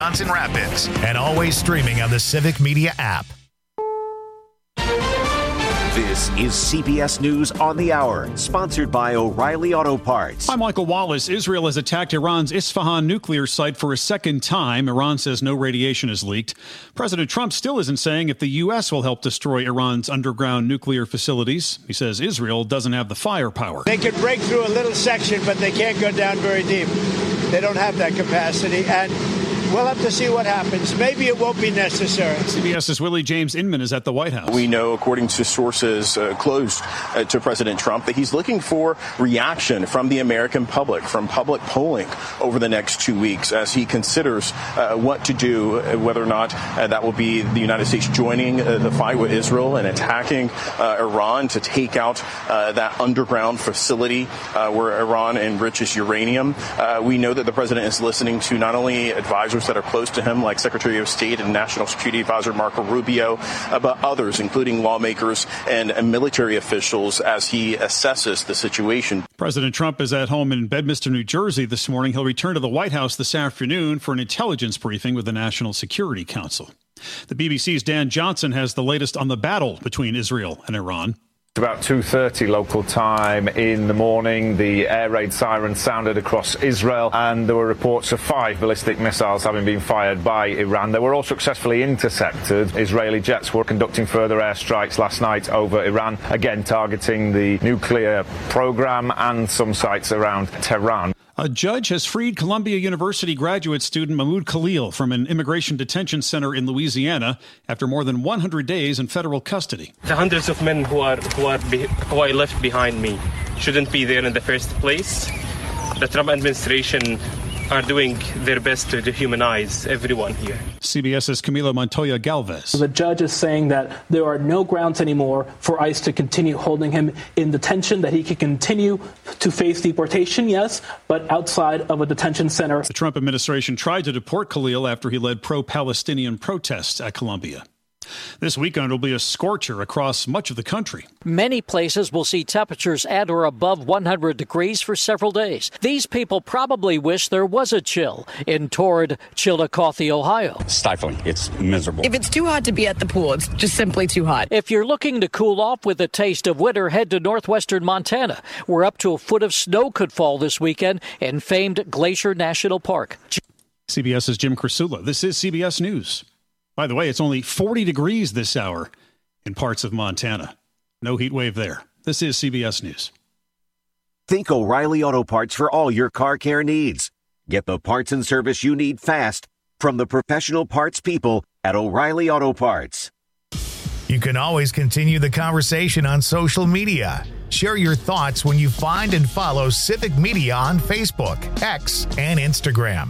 Wisconsin Rapids, and always streaming on the Civic Media app. This is CBS News on the Hour, sponsored by O'Reilly Auto Parts. I'm Michael Wallace. Israel has attacked Iran's Isfahan nuclear site for a second time. Iran says no radiation is leaked. President Trump still isn't saying if the U.S. will help destroy Iran's underground nuclear facilities. He says Israel doesn't have the firepower. They can break through a little section, but they can't go down very deep. They don't have that capacity, and we'll have to see what happens. Maybe it won't be necessary. CBS's Willie James Inman is at the White House. We know, according to sources close to President Trump, that he's looking for reaction from the American public, from public polling over the next 2 weeks as he considers what to do, whether or not that will be the United States joining the fight with Israel and attacking Iran to take out that underground facility where Iran enriches uranium. We know that the president is listening to not only advisors that are close to him, like Secretary of State and National Security Advisor Marco Rubio, but others, including lawmakers and military officials, as he assesses the situation. President Trump is at home in Bedminster, New Jersey this morning. He'll return to the White House this afternoon for an intelligence briefing with the National Security Council. The BBC's Dan Johnson has the latest on the battle between Israel and Iran. About 2:30 local time in the morning, the air raid siren sounded across Israel, and there were reports of 5 ballistic missiles having been fired by Iran. They were all successfully intercepted. Israeli jets were conducting further airstrikes last night over Iran, again targeting the nuclear program and some sites around Tehran. A judge has freed Columbia University graduate student Mahmoud Khalil from an immigration detention center in Louisiana after more than 100 days in federal custody. The hundreds of men who I left behind me shouldn't be there in the first place. The Trump administration are doing their best to dehumanize everyone here. CBS's Camila Montoya Galvez. The judge is saying that there are no grounds anymore for ICE to continue holding him in detention, that he can continue to face deportation, yes, but outside of a detention center. The Trump administration tried to deport Khalil after he led pro-Palestinian protests at Columbia. This weekend will be a scorcher across much of the country. Many places will see temperatures at or above 100 degrees for several days. These people probably wish there was a chill in torrid Chillicothe, Ohio. Stifling. It's miserable. If it's too hot to be at the pool, it's just simply too hot. If you're looking to cool off with a taste of winter, head to northwestern Montana, where up to a foot of snow could fall this weekend in famed Glacier National Park. CBS's Jim Krasula. This is CBS News. By the way, it's only 40 degrees this hour in parts of Montana. No heat wave there. This is CBS News. Think O'Reilly Auto Parts for all your car care needs. Get the parts and service you need fast from the professional parts people at O'Reilly Auto Parts. You can always continue the conversation on social media. Share your thoughts when you find and follow Civic Media on Facebook, X, and Instagram.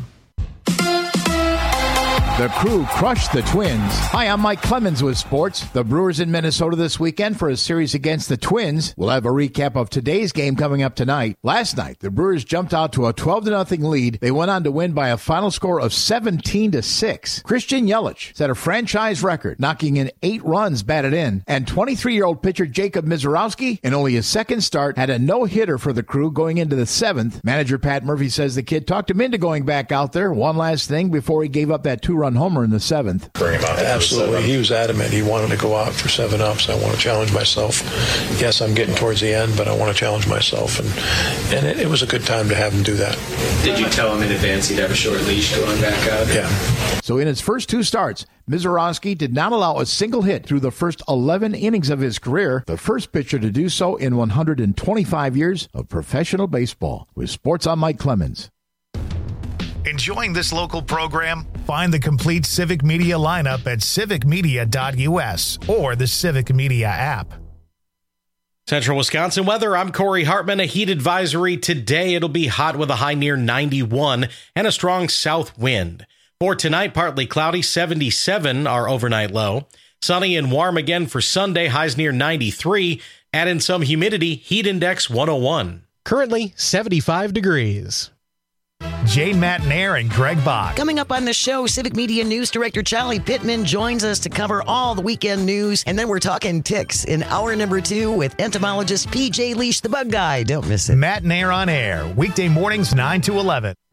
The Crew crushed the Twins. Hi, I'm Mike Clemens with sports. The Brewers in Minnesota this weekend for a series against the Twins. We'll have a recap of today's game coming up tonight. Last night, the Brewers jumped out to a 12-0 lead. They went on to win by a final score of 17-6. Christian Yelich set a franchise record, knocking in 8 runs batted in. And 23-year-old pitcher Jacob Mizorowski, in only his second start, had a no-hitter for the Crew going into the 7th. Manager Pat Murphy says the kid talked him into going back out there. One last thing before he gave up that 2-run homer in the 7th. Absolutely. He was adamant. He wanted to go out for 7 ups. I want to challenge myself. Yes, I'm getting towards the end, but I want to challenge myself. And it was a good time to have him do that. Did you tell him in advance he'd have a short leash going back out? Yeah. So in his first 2 starts, Mizorowski did not allow a single hit through the first 11 innings of his career, the first pitcher to do so in 125 years of professional baseball. With Sports, I'm Mike Clemens. Enjoying this local program? Find the complete Civic Media lineup at civicmedia.us or the Civic Media app. Central Wisconsin weather, I'm Corey Hartman. A heat advisory today. It'll be hot with a high near 91 and a strong south wind. For tonight, partly cloudy, 77 our overnight low. Sunny and warm again for Sunday, highs near 93. Add in some humidity, heat index 101. Currently 75 degrees. Jane Matnair and Greg Bach. Coming up on the show, Civic Media News Director Charlie Pittman joins us to cover all the weekend news. And then we're talking ticks in hour number 2 with entomologist PJ Leash, the bug guy. Don't miss it. Matnair on air, weekday mornings 9 to 11.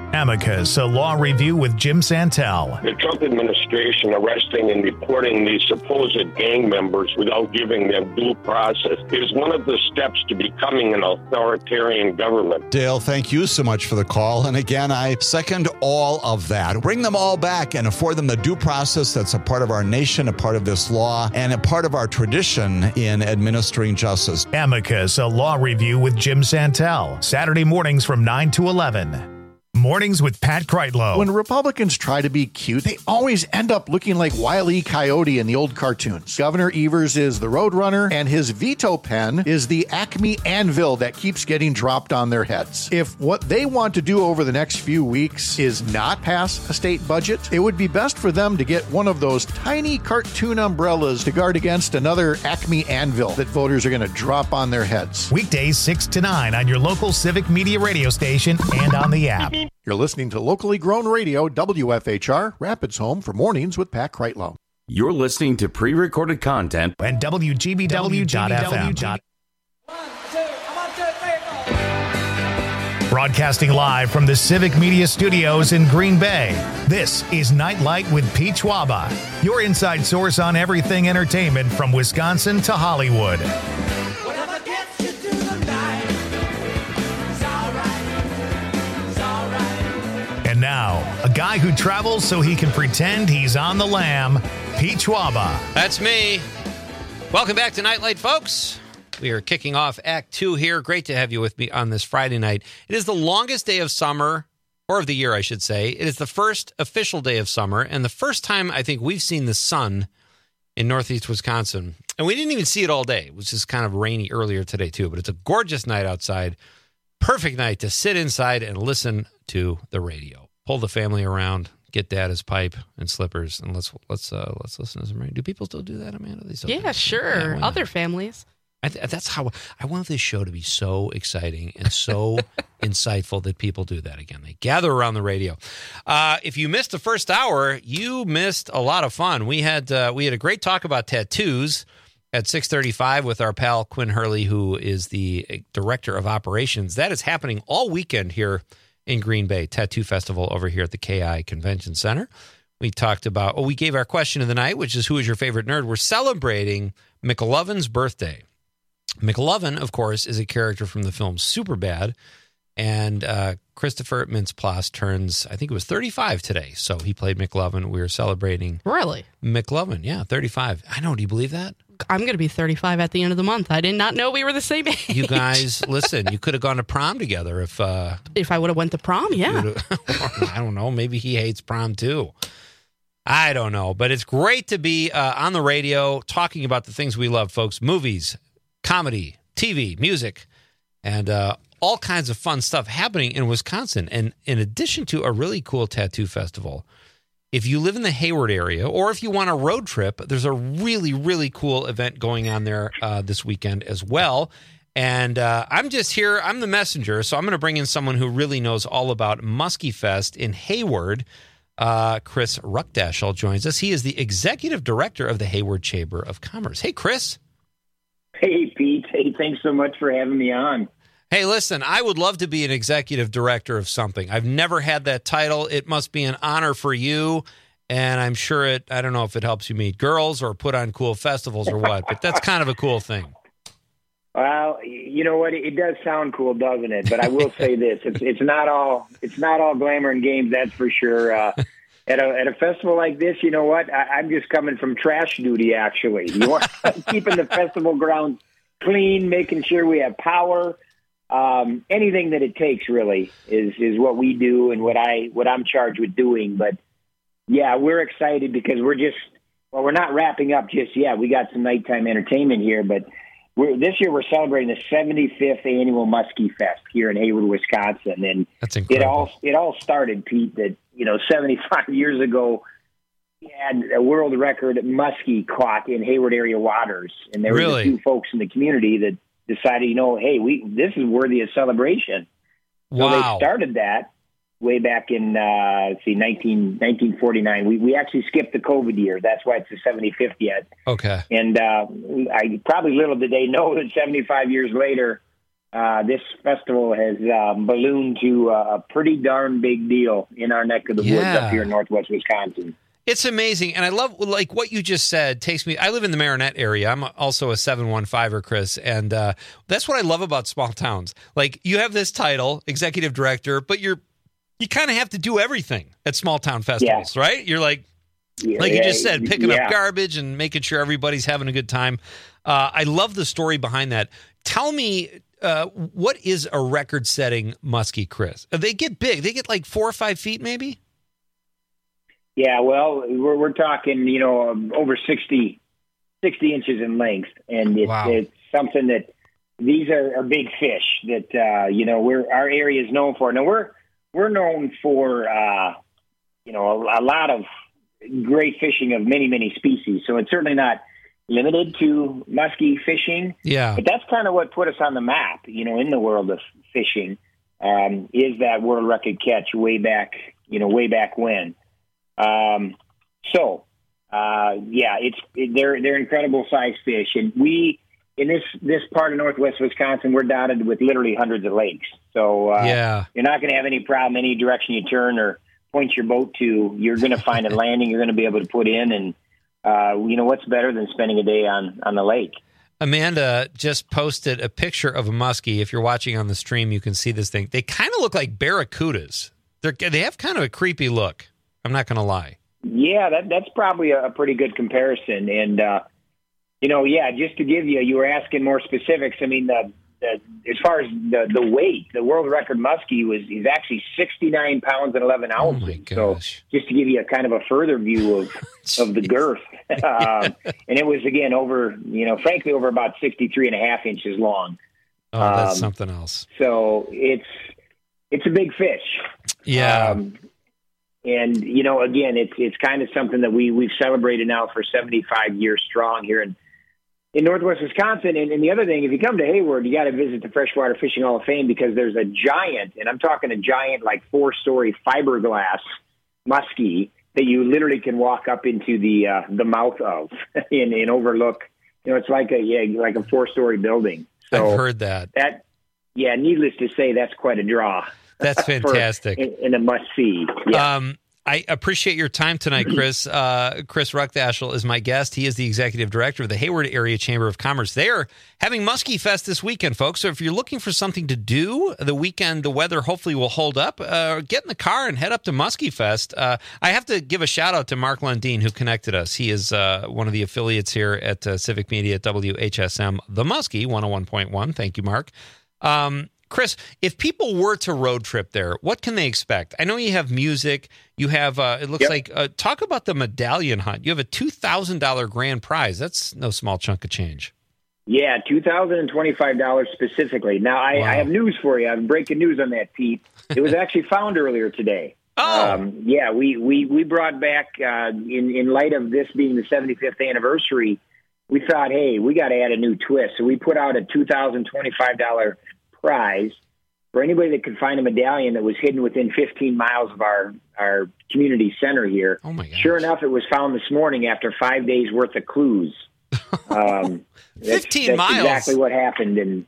Amicus, a law review with Jim Santel. The Trump administration arresting and deporting these supposed gang members without giving them due process is one of the steps to becoming an authoritarian government. Dale, thank you so much for the call. And again, I second all of that. Bring them all back and afford them the due process that's a part of our nation, a part of this law, and a part of our tradition in administering justice. Amicus, a law review with Jim Santel. Saturday mornings from 9 to 11. Mornings with Pat Kreitlow. When Republicans try to be cute, they always end up looking like Wile E. Coyote in the old cartoons. Governor Evers is the Roadrunner, and his veto pen is the Acme anvil that keeps getting dropped on their heads. If what they want to do over the next few weeks is not pass a state budget, it would be best for them to get one of those tiny cartoon umbrellas to guard against another Acme anvil that voters are going to drop on their heads. Weekdays 6 to 9 on your local Civic Media radio station and on the app. You're listening to locally grown radio, WFHR, Rapids Home for Mornings with Pat Kreitlow. You're listening to pre-recorded content and WGBW.FM. Broadcasting live from the Civic Media Studios in Green Bay, this is Nightlight with Pete Schwaba, your inside source on everything entertainment from Wisconsin to Hollywood. And now, a guy who travels so he can pretend he's on the lam, Pete Schwaba. That's me. Welcome back to Nightlight, folks. We are kicking off Act 2 here. Great to have you with me on this Friday night. It is the longest day of summer, or of the year, I should say. It is the first official day of summer, and the first time I think we've seen the sun in northeast Wisconsin. And we didn't even see it all day. It was just kind of rainy earlier today, too. But it's a gorgeous night outside. Perfect night to sit inside and listen to the radio. Pull the family around, get Dad his pipe and slippers, and let's listen to some radio. Do people still do that, Amanda? They still yeah, sure. Yeah, other families. That's how I want this show to be so exciting and so insightful that people do that again. They gather around the radio. If you missed the first hour, you missed a lot of fun. We had a great talk about tattoos at 6:35 with our pal Quinn Hurley, who is the director of operations. That is happening all weekend here in Green Bay, Tattoo Festival over here at the KI Convention Center. We talked about, we gave our question of the night, which is, who is your favorite nerd? We're celebrating McLovin's birthday. McLovin, of course, is a character from the film Superbad, and Christopher Mintz-Plasse turns, I think it was 35 today, so he played McLovin. We were celebrating. Really? McLovin, yeah, 35. I know, do you believe that? I'm going to be 35 at the end of the month. I did not know we were the same age. You guys, listen, you could have gone to prom together if I would have went to prom, yeah. I don't know, maybe he hates prom too. I don't know, but it's great to be on the radio talking about the things we love, folks. Movies, comedy, TV, music, and all kinds of fun stuff happening in Wisconsin. And in addition to a really cool tattoo festival, if you live in the Hayward area or if you want a road trip, there's a really, really cool event going on there this weekend as well. And I'm just here. I'm the messenger, so I'm going to bring in someone who really knows all about Muskie Fest in Hayward. Chris Ruckdaschel joins us. He is the executive director of the Hayward Chamber of Commerce. Hey, Chris. Hey, Pete. Hey, thanks so much for having me on. Hey, listen, I would love to be an executive director of something. I've never had that title. It must be an honor for you, and I'm sure I don't know if it helps you meet girls or put on cool festivals or what, but that's kind of a cool thing. Well, you know what? It does sound cool, doesn't it? But I will say this: it's not all glamour and games. That's for sure. At a festival like this, you know what? I'm just coming from trash duty. Actually, you want keeping the festival grounds clean, making sure we have power. Anything that it takes really is what we do and what I'm charged with doing. But yeah, we're excited because we're not wrapping up just yet. We got some nighttime entertainment here, but this year we're celebrating the 75th annual Muskie Fest here in Hayward, Wisconsin. And that's incredible. It all started, Pete, that 75 years ago we had a world record muskie caught in Hayward area waters. And there were a few folks in the community that decided, hey, this is worthy of celebration. Wow. So they started that way back in 1949. We actually skipped the COVID year. That's why it's the 75th yet. Okay. And I probably little did they know that 75 years later, this festival has ballooned to a pretty darn big deal in our neck of the woods up here in northwest Wisconsin. It's amazing. And I love, like, what you just said takes me, I live in the Marinette area. I'm also a 715er, Chris. And that's what I love about small towns. Like, you have this title, executive director, but you kind of have to do everything at small town festivals, right? You're like you just said, picking up garbage and making sure everybody's having a good time. I love the story behind that. Tell me, what is a record-setting muskie, Chris? They get big. They get like 4 or 5 feet, maybe? Yeah, well, we're talking, over 60 inches in length, and it's something that these are big fish that our area is known for. Now we're known for a lot of great fishing of many species. So it's certainly not limited to muskie fishing. Yeah, but that's kind of what put us on the map, in the world of fishing, is that world record catch way back when. They're incredible sized fish, and we in this part of northwest Wisconsin, we're dotted with literally hundreds of lakes. So you're not going to have any problem any direction you turn or point your boat to. You're going to find a landing you're going to be able to put in, and what's better than spending a day on the lake. Amanda just posted a picture of a muskie. If you're watching on the stream, you can see this thing. They kind of look like barracudas. They have kind of a creepy look. I'm not going to lie. Yeah, that's probably a pretty good comparison. And, just to give you were asking more specifics. I mean, as far as the weight, the world record muskie is actually 69 pounds and 11 ounces. Oh my gosh. So just to give you a kind of a further view of the girth. And it was, again, over about 63 and a half inches long. Oh, that's something else. So it's a big fish. Yeah. And, again, it's kind of something that we've celebrated now for 75 years strong here in northwest Wisconsin. And the other thing, if you come to Hayward, you got to visit the Freshwater Fishing Hall of Fame, because there's a giant, and I'm talking a giant, like 4-story fiberglass muskie that you literally can walk up into the mouth of and overlook. It's like a 4-story building. So I've heard that. Needless to say, that's quite a draw. That's fantastic. And a must-see. Yeah. I appreciate your time tonight, Chris. Chris Ruckdashel is my guest. He is the executive director of the Hayward Area Chamber of Commerce. They are having Muskie Fest this weekend, folks. So if you're looking for something to do the weekend, the weather hopefully will hold up. Get in the car and head up to Muskie Fest. I have to give a shout-out to Mark Lundeen, who connected us. He is one of the affiliates here at Civic Media at WHSM, The Muskie, 101.1. Thank you, Mark. Chris, if people were to road trip there, what can they expect? I know you have music. You have, it looks like, talk about the medallion hunt. You have a $2,000 grand prize. That's no small chunk of change. Yeah, $2,025 specifically. Now, I have news for you. I have breaking news on that, Pete. It was actually found earlier today. Oh. We brought back, in light of this being the 75th anniversary, we thought, hey, we got to add a new twist. So we put out a $2,025 prize for anybody that could find a medallion that was hidden within 15 miles of our community center here. Oh my gosh. Sure enough, it was found this morning after 5 days worth of clues. 15 miles. That's exactly what happened. And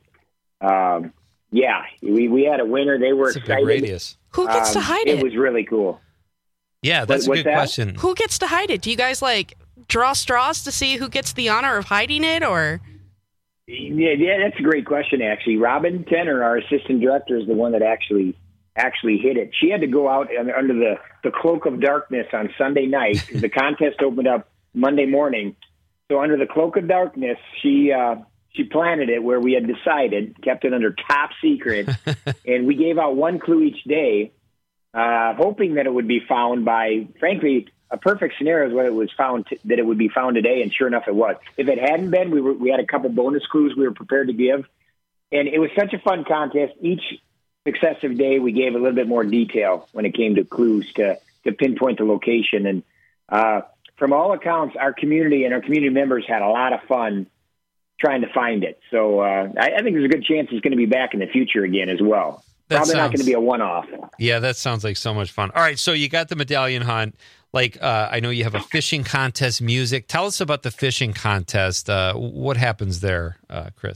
we had a winner. They were excited. A big radius. Who gets to hide it? It was really cool. Yeah, that's a good question. Who gets to hide it? Do you guys draw straws to see who gets the honor of hiding it, or? Yeah, that's a great question, actually. Robin Tenner, our assistant director, is the one that actually hit it. She had to go out under the cloak of darkness on Sunday night. The contest opened up Monday morning. So under the cloak of darkness, she planted it where we had decided, kept it under top secret, and we gave out one clue each day, hoping that it would be found by, frankly, a perfect scenario is when it was found that it would be found today, and sure enough, it was. If it hadn't been, we had a couple bonus clues we were prepared to give, and it was such a fun contest. Each successive day, we gave a little bit more detail when it came to clues to pinpoint the location. And from all accounts, our community and our community members had a lot of fun trying to find it. So I think there's a good chance it's going to be back in the future again as well. Probably not going to be a one-off. Yeah, that sounds like so much fun. All right, so you got the medallion hunt. I know you have a fishing contest, music. Tell us about the fishing contest. What happens there, Chris?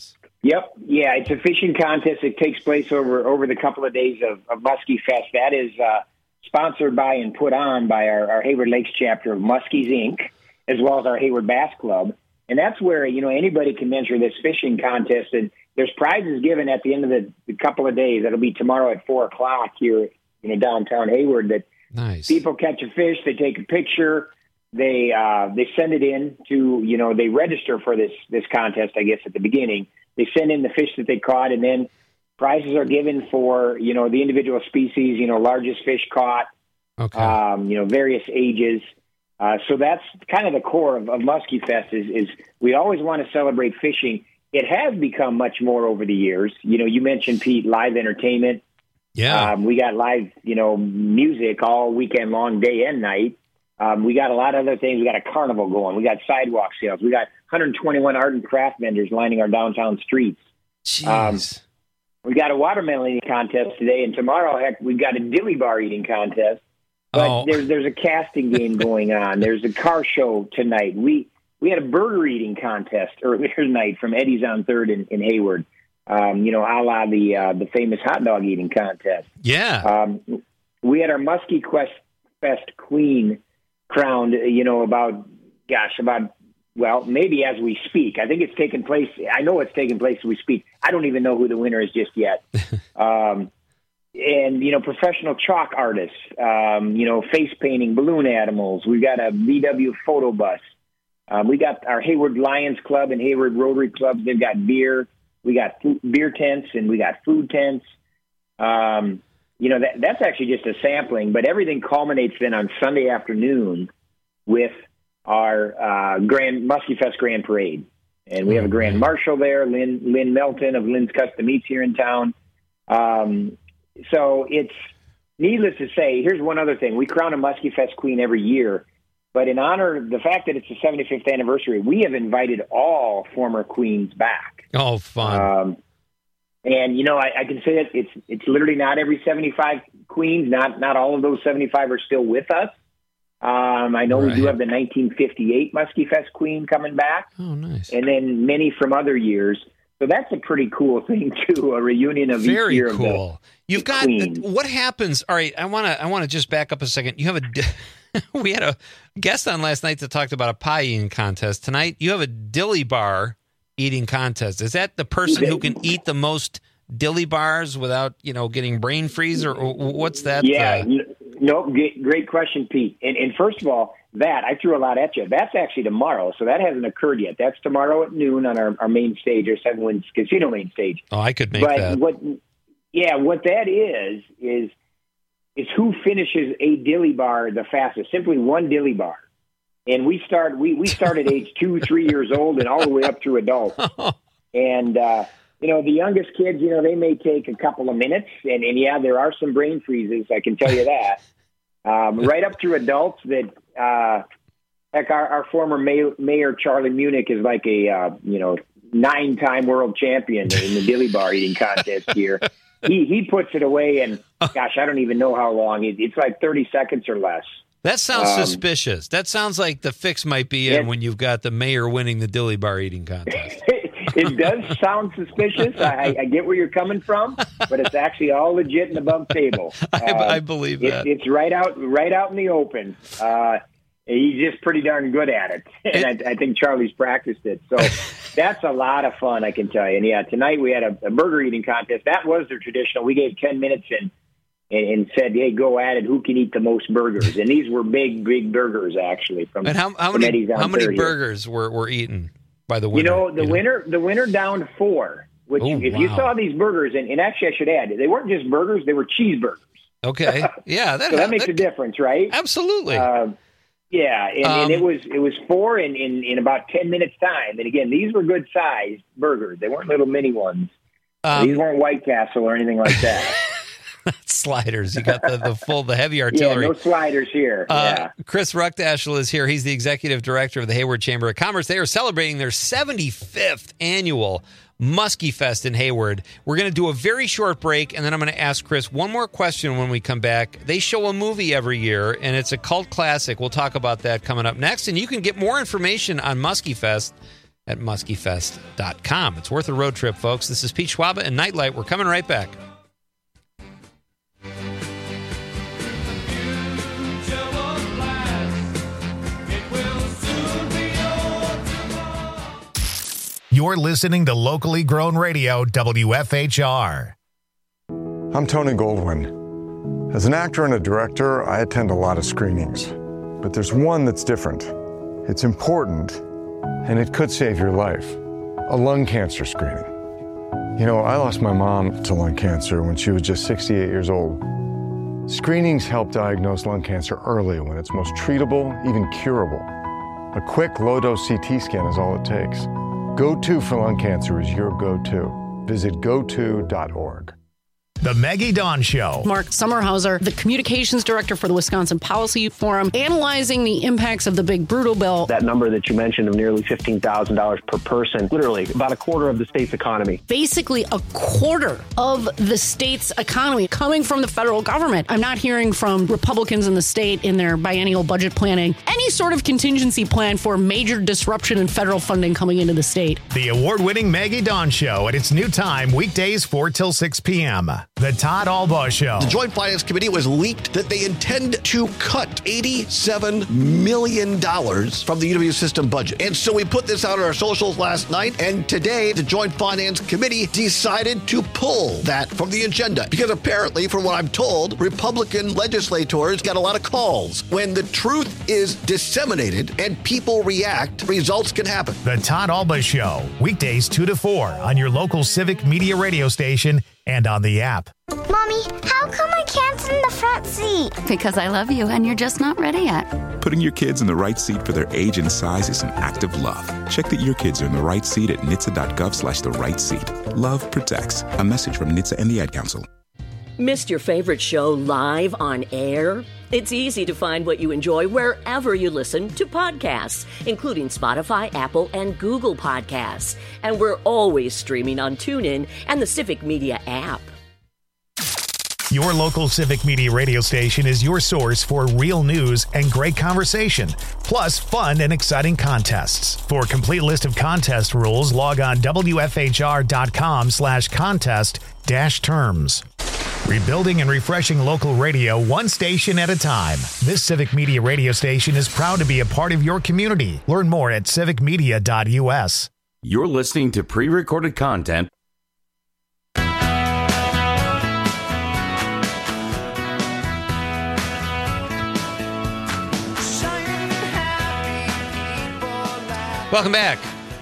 Yep. Yeah, it's a fishing contest that takes place over the couple of days of Muskie Fest. That is sponsored by and put on by our Hayward Lakes chapter of Muskies, Inc., as well as our Hayward Bass Club. And that's where, anybody can enter this fishing contest. And there's prizes given at the end of the couple of days. That'll be tomorrow at 4 o'clock here in downtown Hayward. That nice. People catch a fish, they take a picture, they send it in to, they register for this contest, I guess, at the beginning. They send in the fish that they caught, and then prizes are given for, the individual species, largest fish caught, okay. Various ages. So that's kind of the core of Muskie Fest is we always want to celebrate fishing. It has become much more over the years. You mentioned, Pete, live entertainment. Yeah. We got live, music all weekend long, day and night. We got a lot of other things. We got a carnival going. We got sidewalk sales. We got 121 art and craft vendors lining our downtown streets. Jeez. We got a watermelon eating contest today, and tomorrow, heck, we've got a dilly bar eating contest. But there's a casting game going on. There's a car show tonight. We had a burger eating contest earlier tonight from Eddie's on 3rd in Hayward. A la the famous hot dog eating contest. Yeah. We had our Muskie Fest Queen crowned, maybe as we speak. I think it's taking place. I know it's taking place as we speak. I don't even know who the winner is just yet. And, professional chalk artists, face painting, balloon animals. We got a VW photo bus. We got our Hayward Lions Club and Hayward Rotary Club. They've got beer. We got beer tents and we got food tents. That's actually just a sampling, but everything culminates then on Sunday afternoon with our Grand Muskie Fest Grand Parade. And we have a Grand Marshal there, Lynn Melton of Lynn's Custom Meats here in town. So it's needless to say, here's one other thing. We crown a Muskie Fest Queen every year, but in honor of the fact that it's the 75th anniversary, we have invited all former queens back. Oh, fun. And, I can say that it's literally not every 75 queens. Not all of those 75 are still with us. I know we do have the 1958 Muskie Fest Queen coming back. Oh, nice. And then many from other years. So that's a pretty cool thing, too, a reunion of each year of the You've got Queen. What happens? All right, I want to just back up a second. You have we had a guest on last night that talked about a pie eating contest. Tonight, you have a dilly bar eating contest. Is that the person who can eat the most dilly bars without, getting brain freeze, or what's that? Yeah, no, great question, Pete. And first of all, I threw a lot at you. That's actually tomorrow, so that hasn't occurred yet. That's tomorrow at noon on our main stage, our Seven Winds Casino main stage. Oh, I could make that. What that is who finishes a dilly bar the fastest. Simply one dilly bar. And we start at age 2-3 years old and all the way up through adults. And the youngest kids, they may take a couple of minutes, and there are some brain freezes, I can tell you that. Right up through adults that, our former mayor, Charlie Munich, is like a, 9-time world champion in the dilly bar eating contest here. He puts it away, and gosh, I don't even know how long. It's like 30 seconds or less. That sounds suspicious. That sounds like the fix might be in when you've got the mayor winning the dilly bar eating contest. It does sound suspicious. I get where you're coming from, but it's actually all legit and above table. I believe that. It's right out in the open. He's just pretty darn good at it. And I think Charlie's practiced it. So that's a lot of fun, I can tell you. And tonight we had a burger eating contest. That was the traditional. We gave 10 minutes and said, hey, go at it. Who can eat the most burgers? And these were big, big burgers, actually. From how many burgers were eaten by the winner? The winner downed 4. Which, you saw these burgers, and actually I should add, they weren't just burgers; they were cheeseburgers. Okay, yeah, that makes a difference, right? Absolutely. And it was 4 in about 10 minutes time. And again, these were good sized burgers; they weren't little mini ones. These weren't White Castle or anything like that. Sliders. You got the heavy artillery. Yeah, no sliders here. Chris Ruckdashel is here. He's the executive director of the Hayward Chamber of Commerce. They are celebrating their 75th annual Muskie Fest in Hayward. We're going to do a very short break, and then I'm going to ask Chris one more question when we come back. They show a movie every year, and it's a cult classic. We'll talk about that coming up next, and you can get more information on Muskie Fest at muskiefest.com. It's worth a road trip, folks. This is Pete Schwaba and Nightlight. We're coming right back. You're listening to locally grown radio, WFHR. I'm Tony Goldwyn. As an actor and a director, I attend a lot of screenings. But there's one that's different. It's important, and it could save your life. A lung cancer screening. You know, I lost my mom to lung cancer when she was just 68 years old. Screenings help diagnose lung cancer early when it's most treatable, even curable. A quick, low-dose CT scan is all it takes. Go-To for lung cancer is your go-to. Visit goto.org. The Maggie Dawn Show. Mark Sommerhauser, the communications director for the Wisconsin Policy Forum, analyzing the impacts of the big brutal bill. That number that you mentioned of nearly $15,000 per person, literally about a quarter of the state's economy. Basically a quarter of the state's economy coming from the federal government. I'm not hearing from Republicans in the state in their biennial budget planning any sort of contingency plan for major disruption in federal funding coming into the state. The award-winning Maggie Dawn Show at its new time, weekdays 4 till 6 p.m. The Todd Albaugh Show. The Joint Finance Committee was leaked that they intend to cut $87 million from the UW system budget. And so we put this out on our socials last night, and today the Joint Finance Committee decided to pull that from the agenda. Because apparently, from what I'm told, Republican legislators got a lot of calls. When the truth is disseminated and people react, results can happen. The Todd Albaugh Show, weekdays 2 to 4 on your local Civic Media radio station and on the app. Mommy, how come I can't sit in the front seat? Because I love you and you're just not ready yet. Putting your kids in the right seat for their age and size is an act of love. Check that your kids are in the right seat at nhtsa.gov/the right seat. Love protects. A message from NHTSA and the Ad Council. Missed your favorite show live on air? It's easy to find what you enjoy wherever you listen to podcasts, including Spotify, Apple, and Google Podcasts. And we're always streaming on TuneIn and the Civic Media app. Your local Civic Media radio station is your source for real news and great conversation, plus fun and exciting contests. For a complete list of contest rules, log on wfhr.com/contest-terms. Rebuilding and refreshing local radio one station at a time. This Civic Media radio station is proud to be a part of your community. Learn more at civicmedia.us. You're listening to pre-recorded content. Welcome back.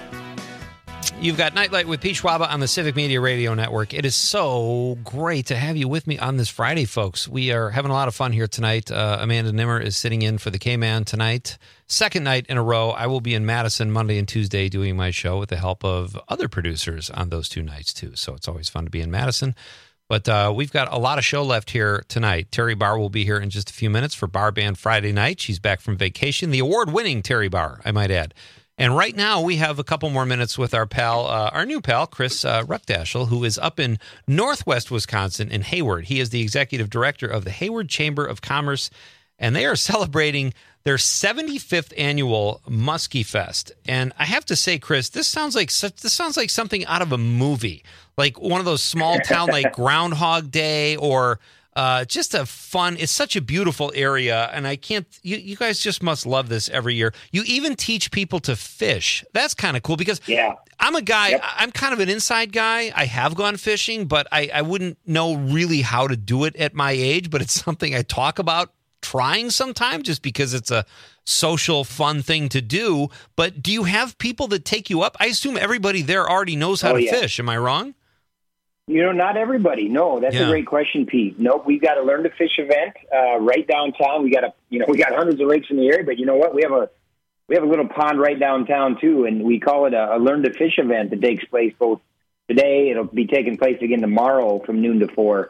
You've got Nightlight with Pete Schwaba on the Civic Media Radio Network. It is so great to have you with me on this Friday, folks. We are having a lot of fun here tonight. Amanda Nimmer is sitting in for the K-Man tonight. Second night in a row. I will be in Madison Monday and Tuesday doing my show with the help of other producers on those two nights, too. So it's always fun to be in Madison. But we've got a lot of show left here tonight. Terry Barr will be here in just a few minutes for Bar Band Friday night. She's back from vacation. The award-winning Terry Barr, I might add. And right now, we have a couple more minutes with our pal, our new pal, Chris Ruckdaschel, who is up in northwest Wisconsin in Hayward. He is the executive director of the Hayward Chamber of Commerce, and they are celebrating their 75th annual Muskie Fest. And I have to say, Chris, this sounds like something out of a movie, like one of those small town like Groundhog Day or just a fun, it's such a beautiful area, and I can't, you guys just must love this every year. You even teach people to fish. That's kind of cool because I'm a guy, I'm kind of an inside guy. I have gone fishing, but I wouldn't know really how to do it at my age, but it's something I talk about trying sometime just because it's a social, fun thing to do. But do you have people that take you up? I assume everybody there already knows how to fish. Am I wrong? You know, not everybody. No, that's a great question, Pete. Nope, we've got a Learn to Fish event right downtown. We got hundreds of lakes in the area, but you know what? We have a little pond right downtown too, and we call it a Learn to Fish event that takes place both today. It'll be taking place again tomorrow from noon to 4.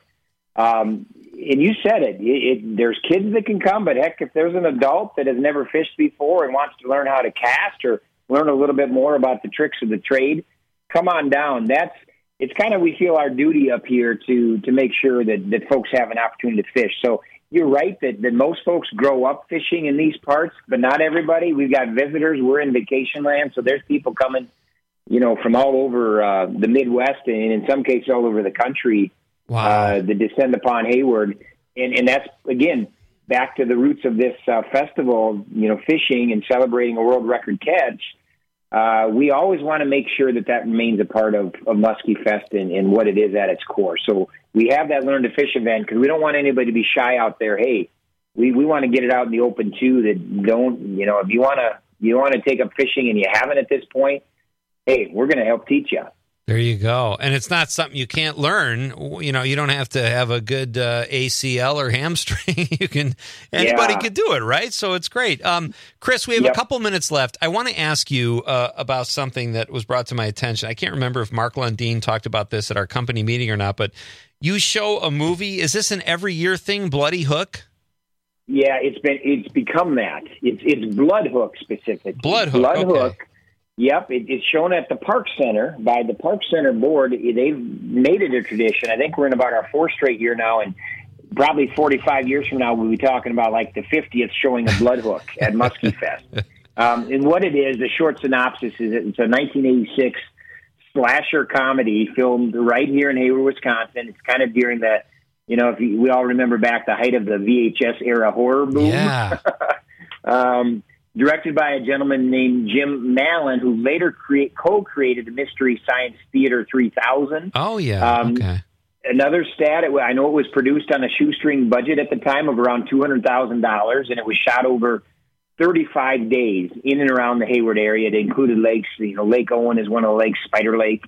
And you said it. There's kids that can come, but heck, if there's an adult that has never fished before and wants to learn how to cast or learn a little bit more about the tricks of the trade, come on down. It's kind of, we feel our duty up here to make sure that folks have an opportunity to fish. So you're right that most folks grow up fishing in these parts, but not everybody. We've got visitors. We're in vacation land, so there's people coming from all over the Midwest and in some cases all over the country. Wow. That descend upon Hayward. And that's, again, back to the roots of this festival, fishing and celebrating a world record catch. We always want to make sure that remains a part of Muskie Fest and what it is at its core. So we have that Learn to Fish event because we don't want anybody to be shy out there. Hey, we want to get it out in the open too. That don't, if you want to take up fishing and you haven't at this point, hey, we're going to help teach you. There you go. And it's not something you can't learn. You don't have to have a good ACL or hamstring. Anybody can do it, right? So it's great. Chris, we have a couple minutes left. I want to ask you about something that was brought to my attention. I can't remember if Mark Lundeen talked about this at our company meeting or not, but you show a movie. Is this an every year thing, Bloody Hook? Yeah, it's become that. It's Blood Hook specific. Blood Hook. Yep, it's shown at the Park Center by the Park Center board. They've made it a tradition. I think we're in about our 4th straight year now, and probably 45 years from now we'll be talking about like the 50th showing of Blood Hook at Muskie Fest. And what it is, the short synopsis is it's a 1986 slasher comedy filmed right here in Hayward, Wisconsin. It's kind of during the, we all remember back the height of the VHS era horror boom. Yeah. Directed by a gentleman named Jim Mallon, who later co-created the Mystery Science Theater 3000. Oh, yeah. Okay. Another stat, I know it was produced on a shoestring budget at the time of around $200,000, and it was shot over 35 days in and around the Hayward area. It included lakes. Lake Owen is one of the lakes, Spider Lake.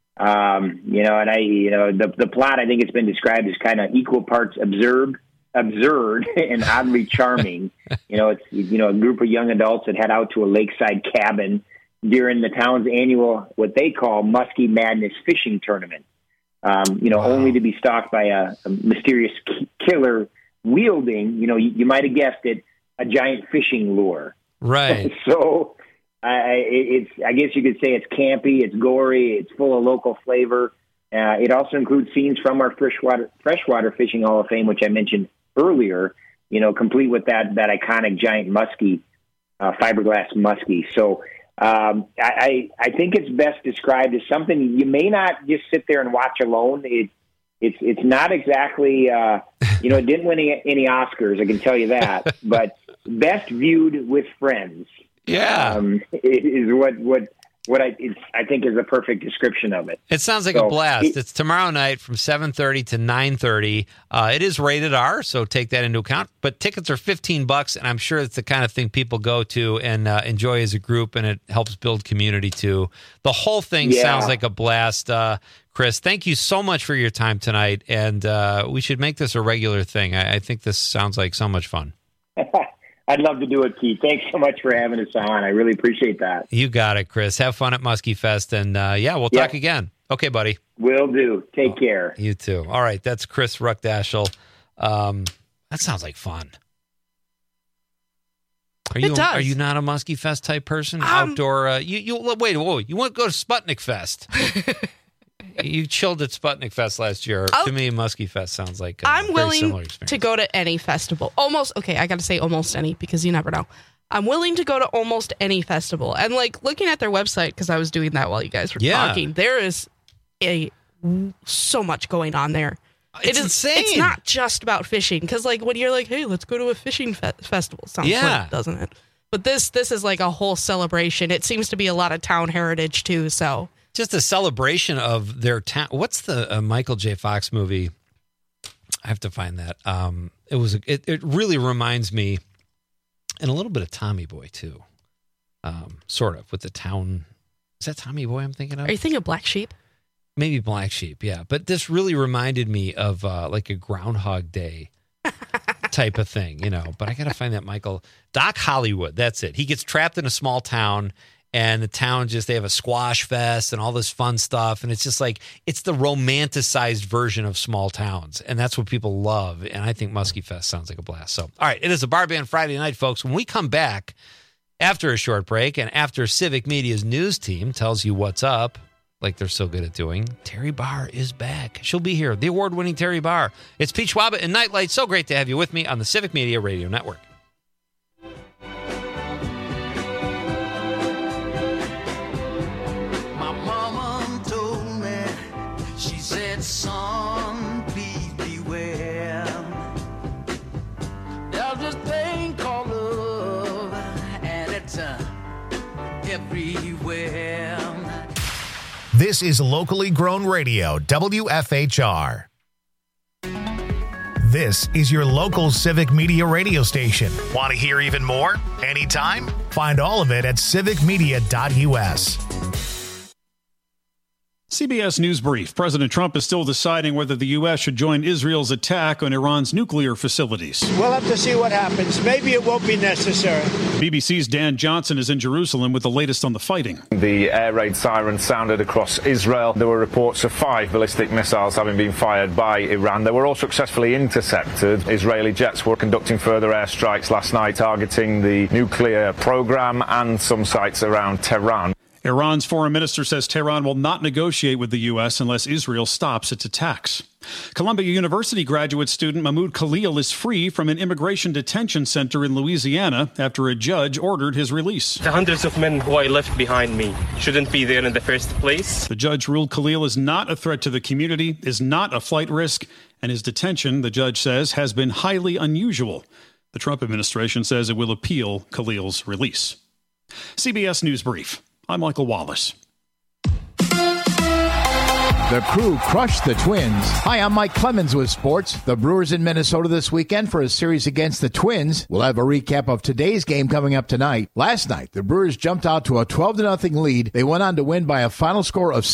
The plot, I think it's been described as kind of equal parts absurd and oddly charming. It's a group of young adults that head out to a lakeside cabin during the town's annual, what they call Muskie Madness fishing tournament. Only to be stalked by a mysterious killer wielding, you might have guessed it, a giant fishing lure. Right. So I guess you could say it's campy, it's gory, it's full of local flavor. It also includes scenes from our freshwater fishing Hall of Fame, which I mentioned earlier, complete with that iconic giant muskie, fiberglass muskie. So I think it's best described as something you may not just sit there and watch alone. It's not exactly, it didn't win any Oscars, I can tell you that, but best viewed with friends. Yeah. Is what I think is a perfect description of it. It sounds like a blast. It's tomorrow night from 7:30 to 9:30. It is rated R, so take that into account. But tickets are $15, and I'm sure it's the kind of thing people go to and enjoy as a group, and it helps build community too. The whole thing sounds like a blast. Chris, thank you so much for your time tonight, and we should make this a regular thing. I think this sounds like so much fun. I'd love to do it, Keith. Thanks so much for having us on. I really appreciate that. You got it, Chris. Have fun at Muskie Fest, and we'll talk again. Okay, buddy. Will do. Take care. You too. All right, that's Chris Ruckdaschel. That sounds like fun. Are you not a Muskie Fest type person? Outdoor? You wait. You want to go to Sputnik Fest? You chilled at Sputnik Fest last year. To me, Muskie Fest sounds like a I'm very similar willing experience. to go to any festival. Almost, okay, I got to say almost any because you never know. I'm willing to go to almost any festival. And looking at their website, because I was doing that while you guys were talking, there is so much going on there. It's insane. It's not just about fishing because when you're like, hey, let's go to a fishing festival. Sounds fun, doesn't it? But this is like a whole celebration. It seems to be a lot of town heritage too, so... Just a celebration of their town. What's the Michael J. Fox movie? I have to find that. It really reminds me, and a little bit of Tommy Boy too, sort of with the town. Is that Tommy Boy I'm thinking of? Are you thinking of Black Sheep? Maybe Black Sheep, yeah. But this really reminded me of like a Groundhog Day type of thing, But I got to find that Doc Hollywood. That's it. He gets trapped in a small town. And the town they have a squash fest and all this fun stuff. And it's just it's the romanticized version of small towns. And that's what people love. And I think Muskie Fest sounds like a blast. So, all right, it is a Bar Band Friday night, folks. When we come back after a short break and after Civic Media's news team tells you what's up, like they're so good at doing, Terry Barr is back. She'll be here, the award-winning Terry Barr. It's Pete Schwaba and Nightlight. So great to have you with me on the Civic Media Radio Network. everywhere. This is locally grown radio, WFHR. This is your local civic media radio station. Want to hear even more? Anytime? Find all of it at civicmedia.us. CBS News Brief. President Trump is still deciding whether the U.S. should join Israel's attack on Iran's nuclear facilities. We'll have to see what happens. Maybe it won't be necessary. BBC's Dan Johnson is in Jerusalem with the latest on the fighting. The air raid siren sounded across Israel. There were reports of 5 ballistic missiles having been fired by Iran. They were all successfully intercepted. Israeli jets were conducting further airstrikes last night, targeting the nuclear program and some sites around Tehran. Iran's foreign minister says Tehran will not negotiate with the U.S. unless Israel stops its attacks. Columbia University graduate student Mahmoud Khalil is free from an immigration detention center in Louisiana after a judge ordered his release. The hundreds of men who I left behind me shouldn't be there in the first place. The judge ruled Khalil is not a threat to the community, is not a flight risk, and his detention, the judge says, has been highly unusual. The Trump administration says it will appeal Khalil's release. CBS News Brief. I'm Michael Wallace. The Crew crushed the Twins. Hi, I'm Mike Clemens with sports. The Brewers in Minnesota this weekend for a series against the Twins. We'll have a recap of today's game coming up tonight. Last night, the Brewers jumped out to a 12-0 lead. They went on to win by a final score of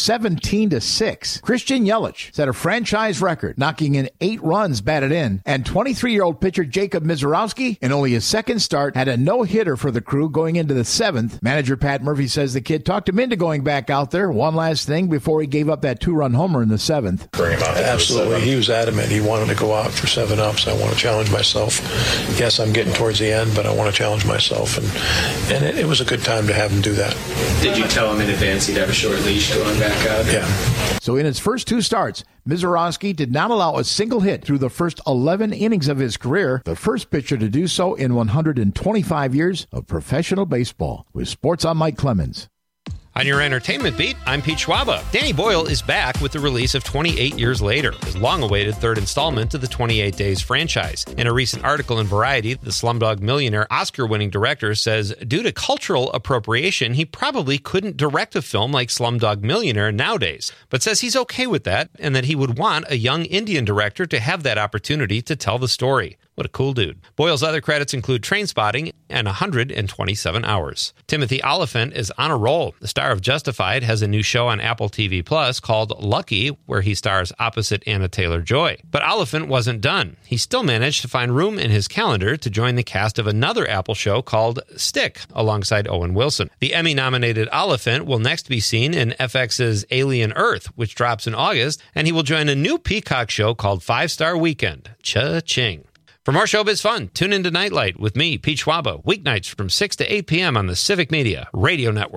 17-6. Christian Yelich set a franchise record, knocking in 8 runs batted in. And 23-year-old pitcher Jacob Misiorowski, in only his second start, had a no-hitter for the Crew going into the 7th. Manager Pat Murphy says the kid talked him into going back out there. One last thing before he gave up that 2-run homer in the 7th. Bring him out. Absolutely. He was adamant. He wanted to go out for 7 ups. I want to challenge myself. Yes, I'm getting towards the end, but I want to challenge myself. And it was a good time to have him do that. Did you tell him in advance he'd have a short leash going back out? Yeah. So in his first 2 starts, Misiorowski did not allow a single hit through the first 11 innings of his career, the first pitcher to do so in 125 years of professional baseball. With Sports, I'm Mike Clemens. On your entertainment beat, I'm Pete Schwaba. Danny Boyle is back with the release of 28 Years Later, his long-awaited 3rd installment to the 28 Days franchise. In a recent article in Variety, the Slumdog Millionaire Oscar-winning director says due to cultural appropriation, he probably couldn't direct a film like Slumdog Millionaire nowadays, but says he's okay with that and that he would want a young Indian director to have that opportunity to tell the story. What a cool dude. Boyle's other credits include Trainspotting and 127 Hours. Timothy Olyphant is on a roll. The star of Justified has a new show on Apple TV Plus called Lucky, where he stars opposite Anna Taylor-Joy. But Olyphant wasn't done. He still managed to find room in his calendar to join the cast of another Apple show called Stick, alongside Owen Wilson. The Emmy-nominated Olyphant will next be seen in FX's Alien Earth, which drops in August, and he will join a new Peacock show called 5-Star Weekend. Cha-ching. For more showbiz fun, tune into Nightlight with me, Pete Schwaba, weeknights from 6 to 8 p.m. on the Civic Media Radio Network.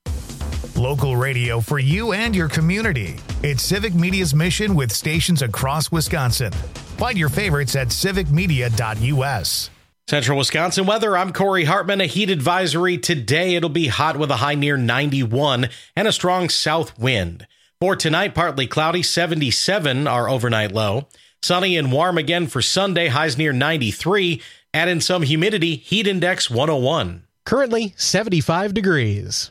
Local radio for you and your community. It's Civic Media's mission with stations across Wisconsin. Find your favorites at civicmedia.us. Central Wisconsin weather, I'm Corey Hartman. A heat advisory today. It'll be hot with a high near 91 and a strong south wind. For tonight, partly cloudy, 77 our overnight low. Sunny and warm again for Sunday, highs near 93. Add in some humidity, heat index 101. Currently 75 degrees.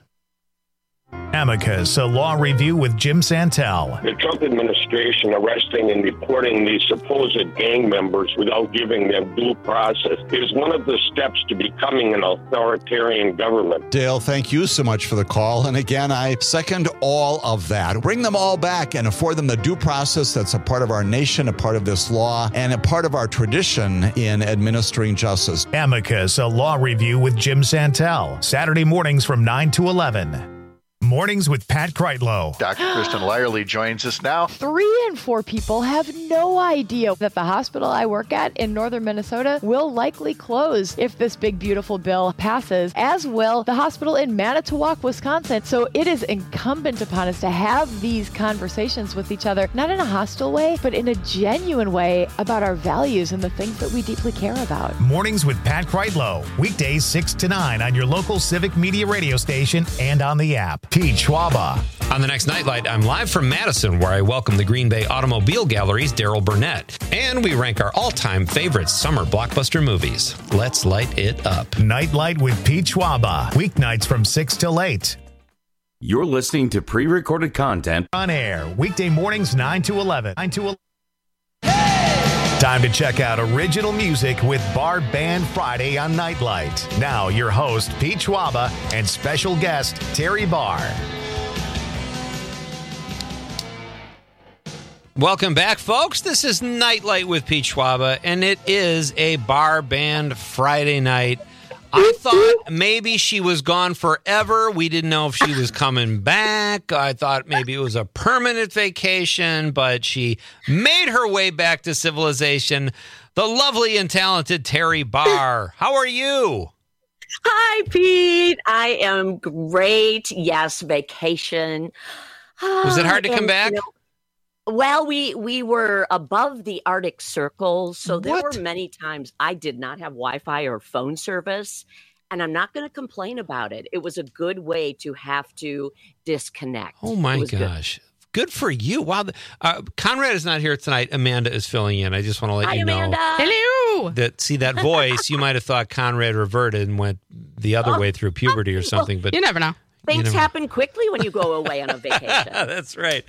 Amicus, a law review with Jim Santel. The Trump administration arresting and deporting these supposed gang members without giving them due process is one of the steps to becoming an authoritarian government. Dale, thank you so much for the call. And again, I second all of that. Bring them all back and afford them the due process that's a part of our nation, a part of this law, and a part of our tradition in administering justice. Amicus, a law review with Jim Santel. Saturday mornings from 9 to 11. Mornings with Pat Kreitlow. Dr. Kristen Lyerly joins us now. 3 in 4 people have no idea that the hospital I work at in northern Minnesota will likely close if this big, beautiful bill passes, as will the hospital in Manitowoc, Wisconsin. So it is incumbent upon us to have these conversations with each other, not in a hostile way, but in a genuine way about our values and the things that we deeply care about. Mornings with Pat Kreitlow. Weekdays 6 to 9 on your local Civic Media radio station and on the app. Pete Schwaba. On the next Nightlight, I'm live from Madison, where I welcome the Green Bay Automobile Gallery's Daryl Burnett. And we rank our all-time favorite summer blockbuster movies. Let's light it up. Nightlight with Pete Schwaba. Weeknights from 6 till 8. You're listening to pre-recorded content. On air, weekday mornings 9 to 11. 9 to 11. Time to check out original music with Bar Band Friday on Nightlight. Now, your host, Pete Schwaba, and special guest, Terry Barr. Welcome back, folks. This is Nightlight with Pete Schwaba, and it is a Bar Band Friday night. I thought maybe she was gone forever. We didn't know if she was coming back. I thought maybe it was a permanent vacation, but she made her way back to civilization. The lovely and talented Terry Barr. How are you? Hi, Pete. I am great. Yes, vacation. Was it hard to come back? Well, we were above the Arctic Circle, so there were many times I did not have Wi-Fi or phone service, and I'm not going to complain about it. It was a good way to have to disconnect. Oh, my gosh. Good for you. Wow. Conrad is not here tonight. Amanda is filling in. I just want to let you know. Amanda. Hello. That voice, you might have thought Conrad reverted and went the other way through puberty or something. But you never know. Things happen quickly when you go away on a vacation. That's right.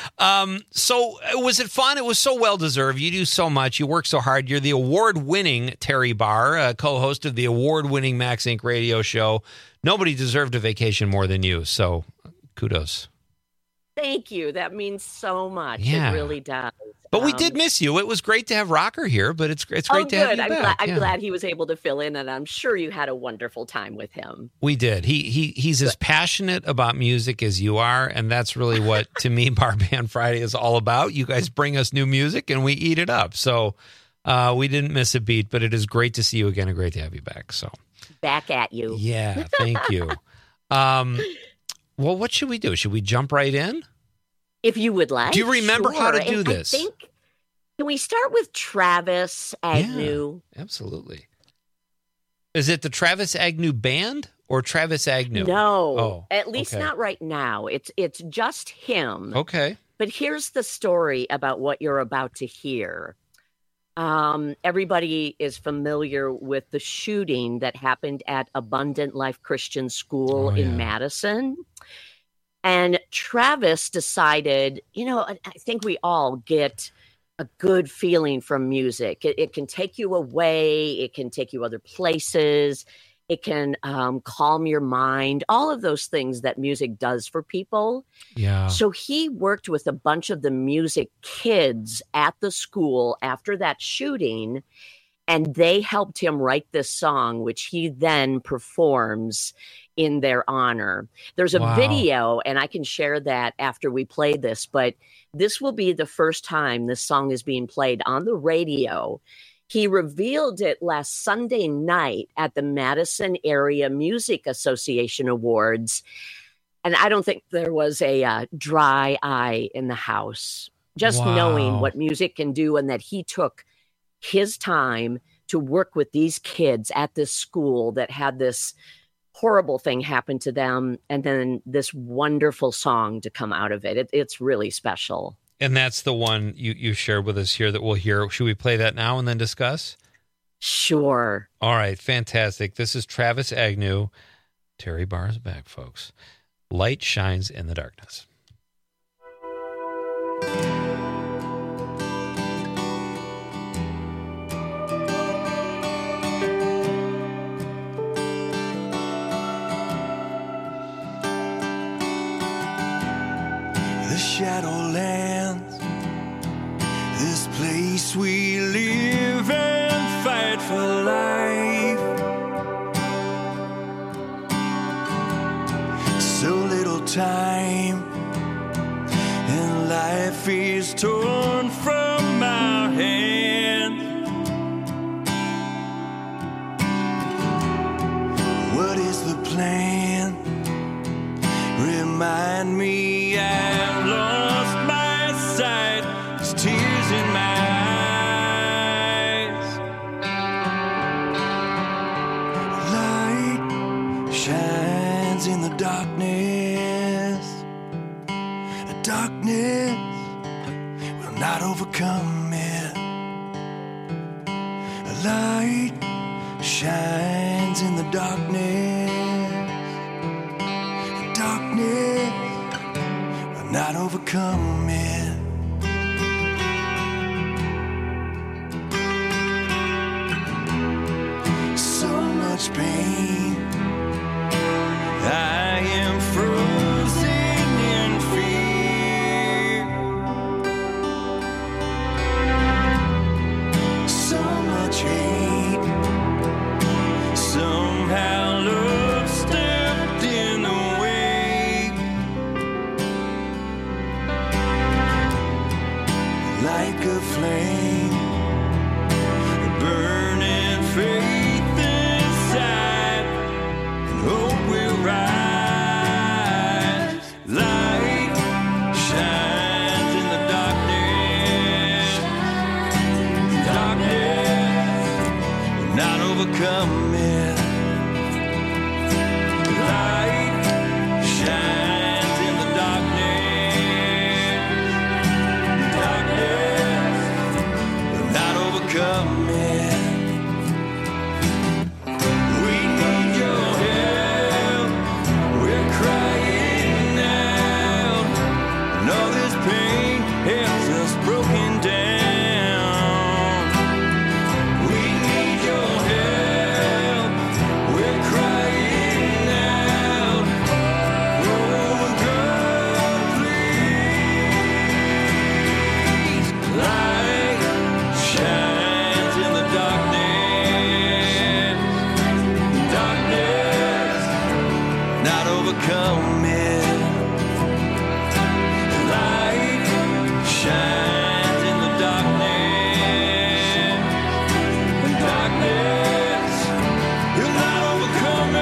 So was it fun? It was so well-deserved. You do so much. You work so hard. You're the award-winning Terry Barr, co-host of the award-winning Max Inc. radio show. Nobody deserved a vacation more than you, so kudos. Thank you. That means so much. Yeah. It really does. But we did miss you. It was great to have Rocker here, but it's great to have you back. I'm glad he was able to fill in, and I'm sure you had a wonderful time with him. We did. He's as passionate about music as you are, and that's really what, to me, Bar Band Friday is all about. You guys bring us new music, and we eat it up. So we didn't miss a beat, but it is great to see you again and great to have you back. So back at you. Yeah, thank you. Well, what should we do? Should we jump right in? If you would like. Do you remember how to do this? Can we start with Travis Agnew? Yeah, absolutely. Is it the Travis Agnew Band or Travis Agnew? No, at least not right now. It's just him. Okay. But here's the story about what you're about to hear. Everybody is familiar with the shooting that happened at Abundant Life Christian School in Madison. And Travis decided, I think we all get a good feeling from music. It can take you away. It can take you other places. It can calm your mind. All of those things that music does for people. Yeah. So he worked with a bunch of the music kids at the school after that shooting, and they helped him write this song, which he then performs in their honor. There's a video, and I can share that after we play this, but this will be the first time this song is being played on the radio. He revealed it last Sunday night at the Madison Area Music Association Awards, and I don't think there was a dry eye in the house. Just knowing what music can do, and that he took his time to work with these kids at this school that had this horrible thing happen to them, and then this wonderful song to come out of it. It's really special. And that's the one you shared with us here that we'll hear. Should we play that now and then discuss? Sure. All right, fantastic. This is Travis Agnew. Terry Barr is back, folks. Light shines in the darkness. The Shadowlands, this place we live and fight for life. So little time, and life is torn from our hands. What is the plan? Remind me, I've lost my sight. There's tears in my eyes. Light shines in the darkness. darkness will not overcome it. A light shines in the darkness. Darkness will not overcome it. So much pain, I am frozen in fear. So much hate, somehow love stepped in the way. Like a flame, burning faith inside, and hope will rise. Light shines in the darkness. Darkness will not overcome it. Light shines in the darkness. Darkness will not overcome it. We need your help. We're crying out, and all this pain has us broken down. We need your help. We're crying out. Oh God, please. Light shines in the darkness. Darkness not overcome it. Light shines in the darkness. Darkness will not overcome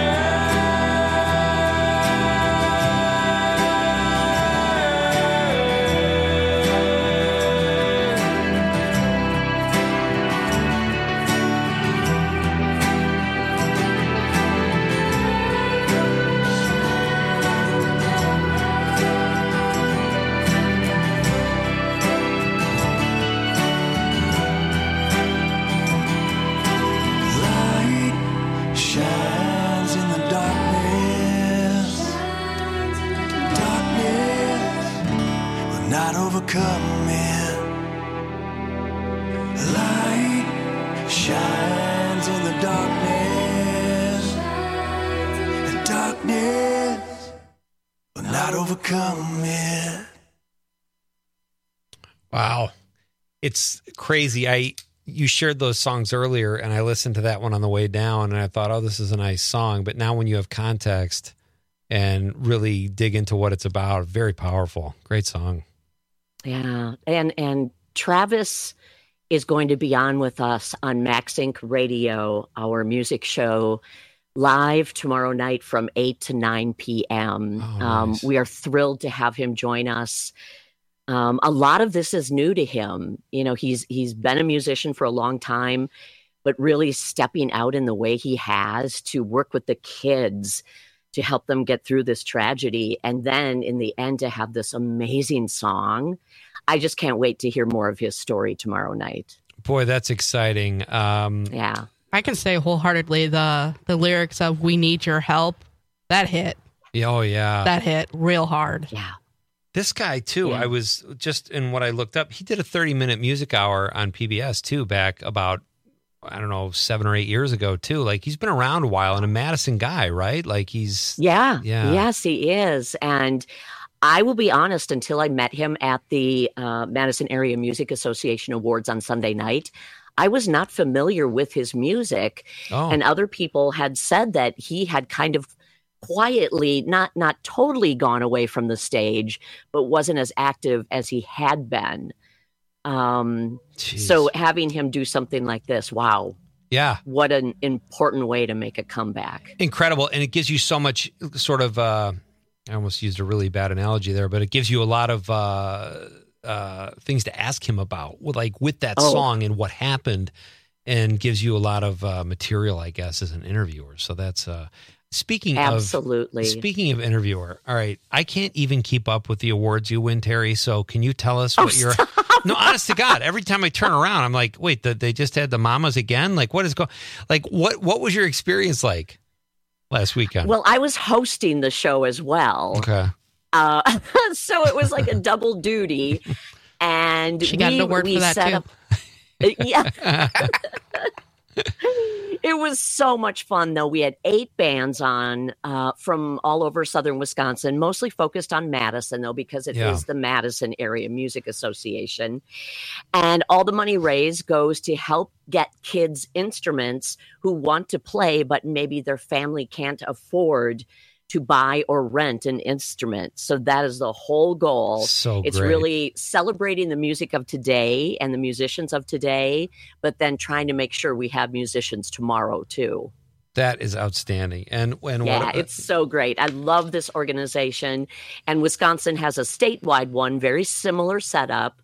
Light shines in the darkness. Darkness will not overcome it. Light shines in the darkness. And darkness will not overcome it. Wow. It's crazy. You shared those songs earlier, and I listened to that one on the way down, and I thought, oh, this is a nice song. But now when you have context and really dig into what it's about, very powerful. Great song. Yeah. And Travis is going to be on with us on Max Inc. Radio, our music show, live tomorrow night from 8 to 9 p.m. Oh, nice. We are thrilled to have him join us. A lot of this is new to him. You know, he's been a musician for a long time, but really stepping out in the way he has to work with the kids to help them get through this tragedy. And then in the end, to have this amazing song. I just can't wait to hear more of his story tomorrow night. Boy, that's exciting. Yeah. I can say wholeheartedly the lyrics of "We Need Your Help," that hit. Oh, yeah. That hit real hard. Yeah. This guy, too, I was just in what I looked up. He did a 30-minute music hour on PBS, too, back about, 7 or 8 years ago, too. Like, he's been around a while and a Madison guy, right? Like, he's... Yeah. Yes, he is. And I will be honest, until I met him at the Madison Area Music Association Awards on Sunday night, I was not familiar with his music. Oh. And other people had said that he had kind of quietly, not totally gone away from the stage, but wasn't as active as he had been. So having him do something like this, wow. Yeah. What an important way to make a comeback. Incredible. And it gives you so much sort of, I almost used a really bad analogy there, but it gives you a lot of things to ask him about, with that song and what happened, and gives you a lot of material, I guess, as an interviewer. So that's Speaking Absolutely. Speaking of interviewer, all right, I can't even keep up with the awards you win, Terry. So can you tell us what your? No, honest to God, every time I turn around, I'm like, wait, they just had the Mamas again? Like, what is going? Like, what was your experience like last weekend? Well, I was hosting the show as well. Okay. So it was like a double duty, and she got an award for that too. Yeah. It was so much fun, though. We had 8 bands on from all over southern Wisconsin, mostly focused on Madison, though, because it is the Madison Area Music Association. And all the money raised goes to help get kids instruments who want to play, but maybe their family can't afford to buy or rent an instrument. So that is the whole goal. So it's great. Really celebrating the music of today and the musicians of today, but then trying to make sure we have musicians tomorrow too. That is outstanding. And yeah, it's so great. I love this organization. And Wisconsin has a statewide one, very similar setup.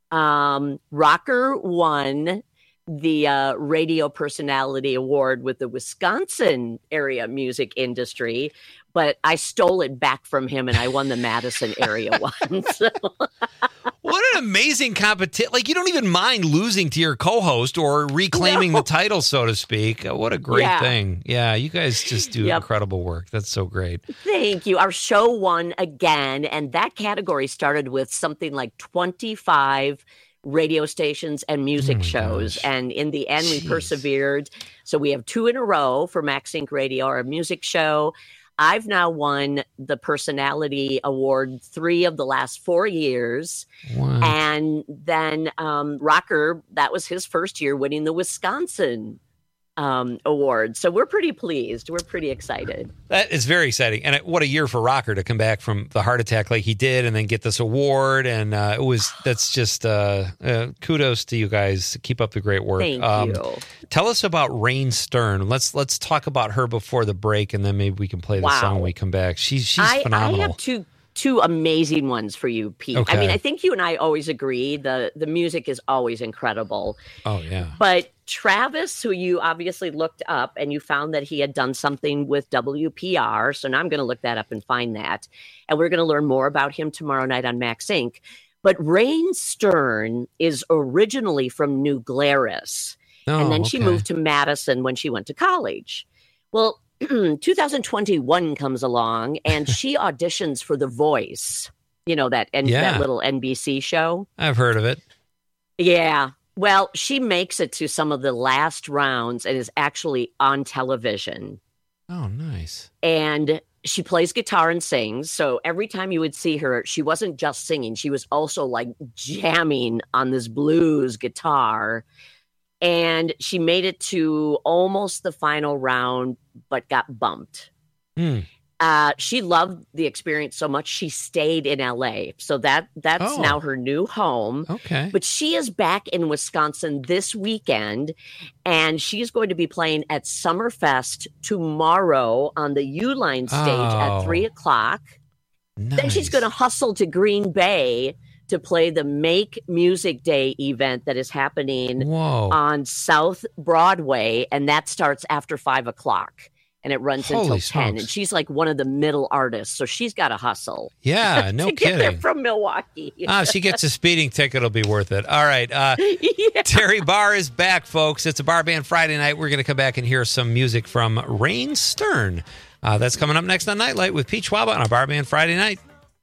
Rocker won the Radio Personality Award with the Wisconsin area music industry, but I stole it back from him and I won the Madison area one. So. What an amazing competition. Like, you don't even mind losing to your co-host or reclaiming the title, so to speak. What a great thing. Yeah, you guys just do incredible work. That's so great. Thank you. Our show won again, and that category started with something like 25 radio stations and music shows. And in the end, we persevered. So we have 2 in a row for Max Inc. Radio, our music show. I've now won the Personality Award 3 of the last 4 years. Wow. And then Rocker, that was his first year winning the Wisconsin award. So we're pretty pleased. We're pretty excited. That is very exciting. And what a year for Rocker to come back from the heart attack like he did and then get this award. And that's just kudos to you guys. Keep up the great work. Thank you. Tell us about Rain Stern. Let's talk about her before the break, and then maybe we can play the song when we come back. She's phenomenal. I have two amazing ones for you, Pete. Okay. I mean, I think you and I always agree the music is always incredible. Oh, yeah. But Travis, who you obviously looked up and you found that he had done something with WPR. So now I'm going to look that up and find that. And we're going to learn more about him tomorrow night on Max Inc. But Rain Stern is originally from New Glarus. Oh, and then she moved to Madison when she went to college. Well, 2021 comes along and she auditions for The Voice, that little NBC show. I've heard of it. Yeah. Well, she makes it to some of the last rounds and is actually on television. Oh, nice. And she plays guitar and sings. So every time you would see her, she wasn't just singing. She was also like jamming on this blues guitar. And she made it to almost the final round, but got bumped. She loved the experience so much, she stayed in LA. So that's now her new home. Okay. But she is back in Wisconsin this weekend, and she's going to be playing at Summerfest tomorrow on the Uline stage at 3:00. Nice. Then she's going to hustle to Green Bay to play the Make Music Day event that is happening on South Broadway, and that starts after 5:00. And it runs until 10. Smokes. And she's like one of the middle artists, so she's got to hustle. Yeah, no to kidding. Get there from Milwaukee. She gets a speeding ticket. It'll be worth it. All right. Terry Barr is back, folks. It's a Bar Band Friday night. We're going to come back and hear some music from Rain Stern. That's coming up next on Nightlight with Pete Schwab on a Bar Band Friday night.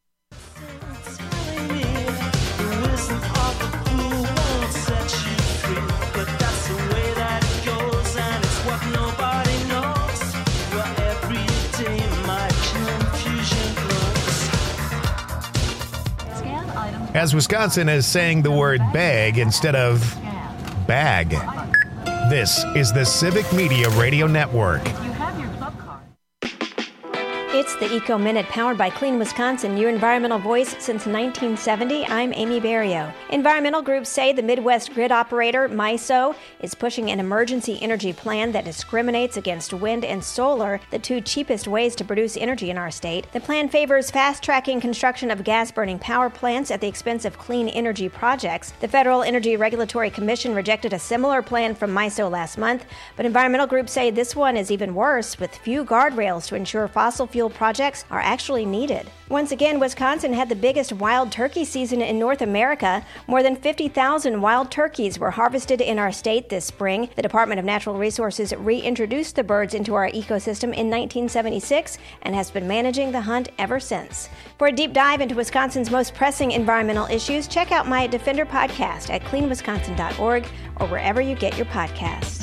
As Wisconsin is saying the word bag instead of bag. This is the Civic Media Radio Network. It's the Eco Minute powered by Clean Wisconsin, your environmental voice since 1970. I'm Amy Barrio. Environmental groups say the Midwest grid operator, MISO, is pushing an emergency energy plan that discriminates against wind and solar, the two cheapest ways to produce energy in our state. The plan favors fast-tracking construction of gas-burning power plants at the expense of clean energy projects. The Federal Energy Regulatory Commission rejected a similar plan from MISO last month, but environmental groups say this one is even worse, with few guardrails to ensure fossil fuel projects are actually needed. Once again, Wisconsin had the biggest wild turkey season in North America. More than 50,000 wild turkeys were harvested in our state this spring. The Department of Natural Resources reintroduced the birds into our ecosystem in 1976 and has been managing the hunt ever since. For a deep dive into Wisconsin's most pressing environmental issues, check out my Defender podcast at cleanwisconsin.org or wherever you get your podcasts.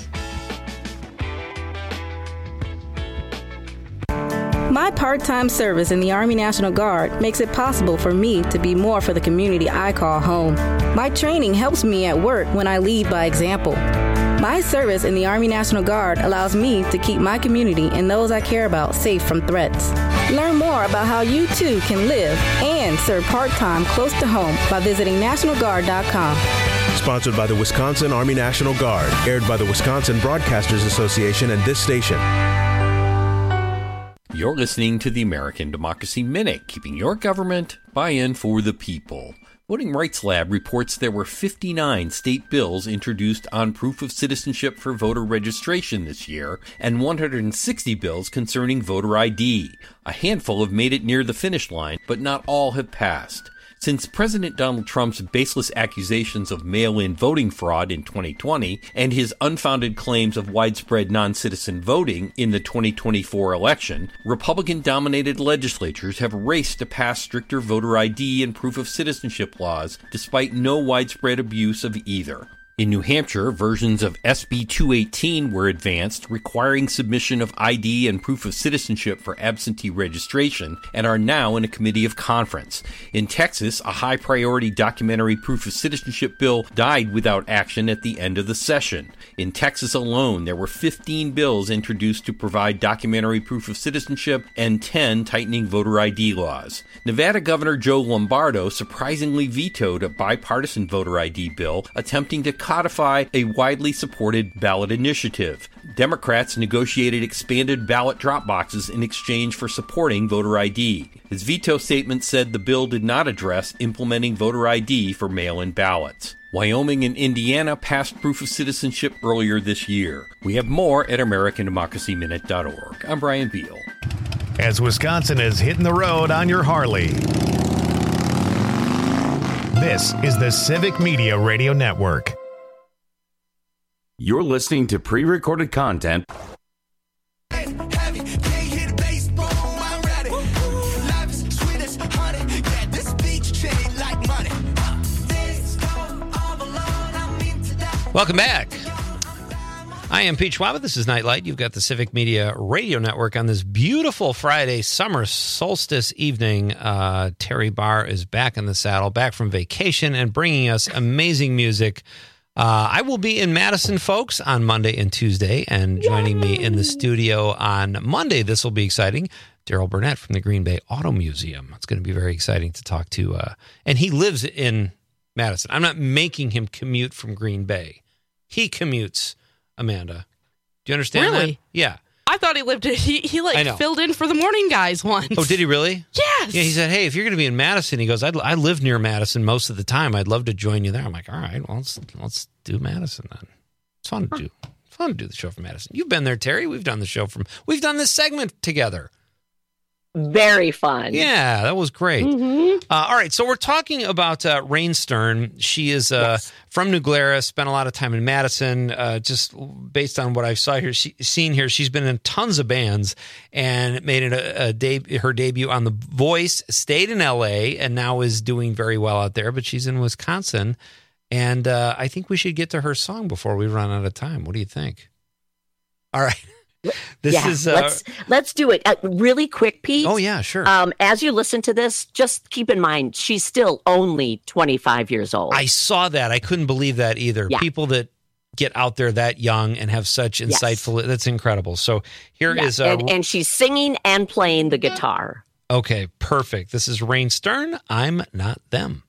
My part-time service in the Army National Guard makes it possible for me to be more for the community I call home. My training helps me at work when I lead by example. My service in the Army National Guard allows me to keep my community and those I care about safe from threats. Learn more about how you too can live and serve part-time close to home by visiting NationalGuard.com. Sponsored by the Wisconsin Army National Guard, aired by the Wisconsin Broadcasters Association and this station. You're listening to the American Democracy Minute, keeping your government buy-in for the people. Voting Rights Lab reports there were 59 state bills introduced on proof of citizenship for voter registration this year, and 160 bills concerning voter ID. A handful have made it near the finish line, but not all have passed. Since President Donald Trump's baseless accusations of mail-in voting fraud in 2020 and his unfounded claims of widespread non-citizen voting in the 2024 election, Republican-dominated legislatures have raced to pass stricter voter ID and proof of citizenship laws, despite no widespread abuse of either. In New Hampshire, versions of SB 218 were advanced, requiring submission of ID and proof of citizenship for absentee registration, and are now in a committee of conference. In Texas, a high-priority documentary proof of citizenship bill died without action at the end of the session. In Texas alone, there were 15 bills introduced to provide documentary proof of citizenship and 10 tightening voter ID laws. Nevada Governor Joe Lombardo surprisingly vetoed a bipartisan voter ID bill attempting to codify a widely supported ballot initiative. Democrats negotiated expanded ballot drop boxes in exchange for supporting voter ID. His veto statement said the bill did not address implementing voter ID for mail-in ballots. Wyoming and Indiana passed proof of citizenship earlier this year. We have more at AmericanDemocracyMinute.org. I'm Brian Beal. As Wisconsin is hitting the road on your Harley, this is the Civic Media Radio Network. You're listening to pre-recorded content. Welcome back. I am Pete Schwab. This is Nightlight. You've got the Civic Media Radio Network on this beautiful Friday summer solstice evening. Terry Barr is back in the saddle, back from vacation, and bringing us amazing music. I will be in Madison, folks, on Monday and Tuesday, and joining me in the studio on Monday, this will be exciting, Daryl Burnett from the Green Bay Auto Museum. It's going to be very exciting to talk to, and he lives in Madison. I'm not making him commute from Green Bay. He commutes, Amanda. Do you understand really? that? Yeah. I thought he lived. He filled in for the morning guys once. Oh, did he really? Yes. Yeah, he said, "Hey, if you're going to be in Madison," he goes, "I live near Madison most of the time. I'd love to join you there." I'm like, "All right, well, let's do Madison then. It's fun to do. It's fun to do the show from Madison. You've been there, Terry. We've done this segment together. Very fun. Yeah, that was great. Mm-hmm. All right, so we're talking about Rain Stern. She is from New Glarus, spent a lot of time in Madison. Just based on what I saw here, seen here, she's been in tons of bands and made it her debut on The Voice. Stayed in L.A. and now is doing very well out there. But she's in Wisconsin, and I think we should get to her song before we run out of time. What do you think? All right. Let's do it really quick, Pete. Oh yeah, sure. As you listen to this, just keep in mind she's still only 25 years old. I saw that. I couldn't believe that either. Yeah. People that get out there that young and have such insightful. That's incredible. So here is and she's singing and playing the guitar. Okay, perfect. This is Rain Stern. I'm Not Them.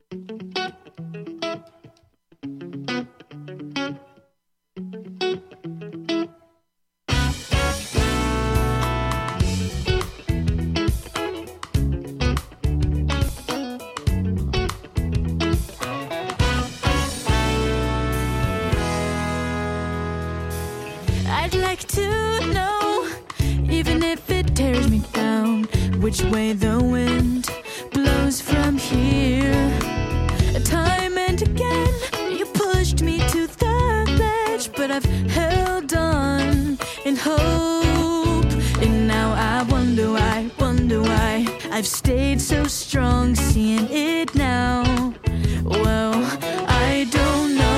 I'd like to know, even if it tears me down, which way the wind blows from here. Time and again, you pushed me to the edge, but I've held on in hope. And now I wonder why I've stayed so strong, seeing it now. Well, I don't know.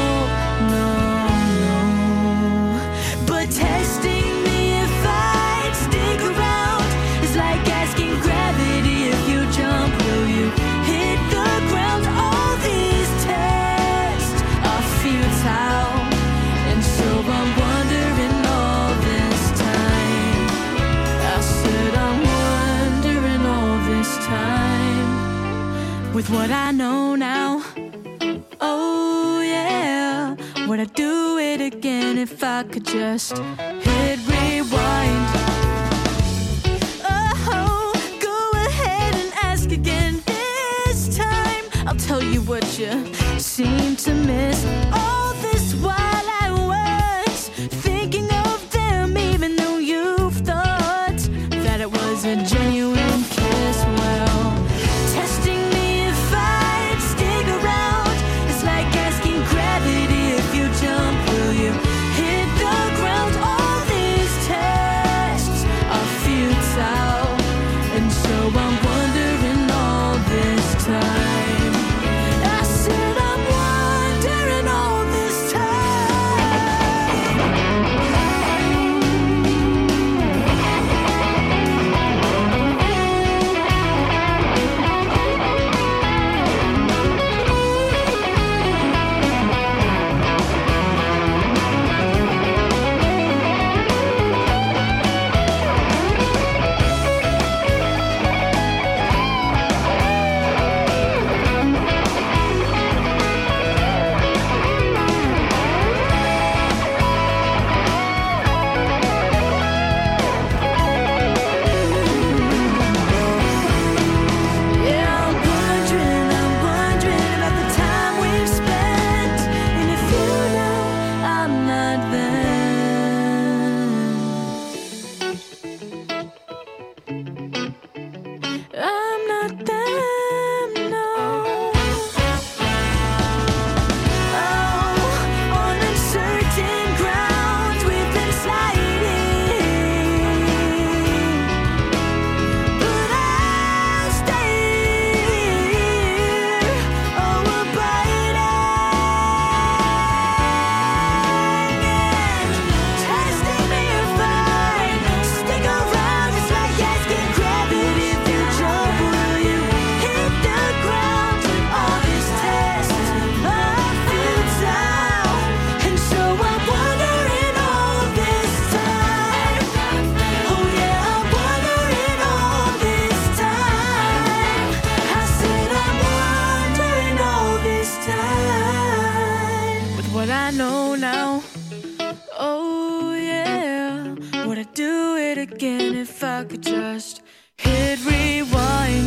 Testing me if I'd stick around is like asking gravity if you jump, will you hit the ground? All these tests are futile, and so I'm wondering all this time. I said I'm wondering all this time. With what I know now, oh yeah, would I do it again if I could just hit rewind? Oh, go ahead and ask again this time. I'll tell you what you seem to miss. All this while I was thinking of them, even though you've thought that it was a genuine kiss. Well, testing me if I'd stick around is like asking gravity if you jump, will you hit the ground? All these tests are futile, and so I'm wondering all this time. I said I'm wondering all this again if I could just hit rewind.